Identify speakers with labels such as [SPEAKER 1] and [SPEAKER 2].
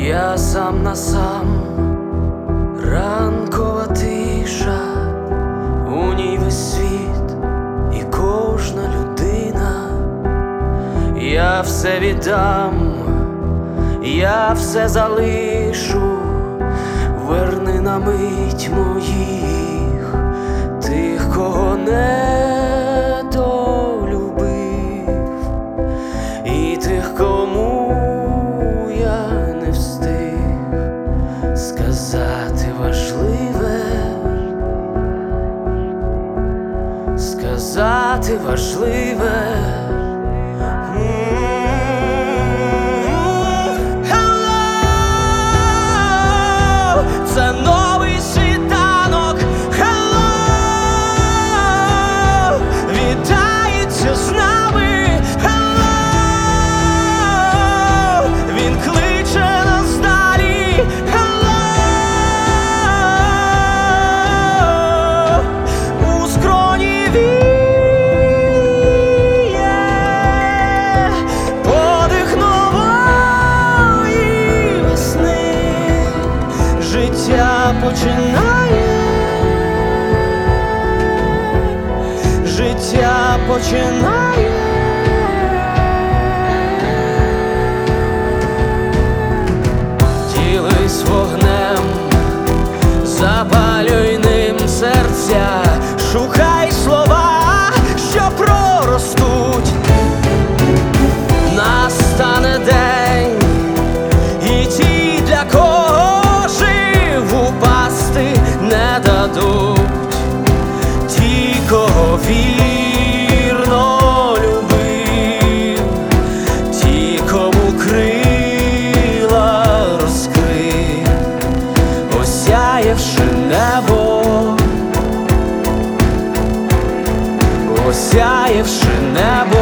[SPEAKER 1] Я сам на сам, ранкова тиша, у ній весь світ і кожна людина. Я все віддам, я все залишу, верни на мить моїх тих, кого не долюбив, і тих, кому я не встиг сказати важливе, сказати важливе. Це новий світанок, hello, вітається з нами, hello, він кличе нас далі, hello, у скроні віє подих нової весни. Життя починає, життя починає. Ділись вогнем, запалюй ним серця, шукай слова, що проростуть. Настане день, і ті, для кого жив, упасти не дадуть. Ті, кого вірно любив, ті, кому крила розкрив, осяявши небо, осяявши небо.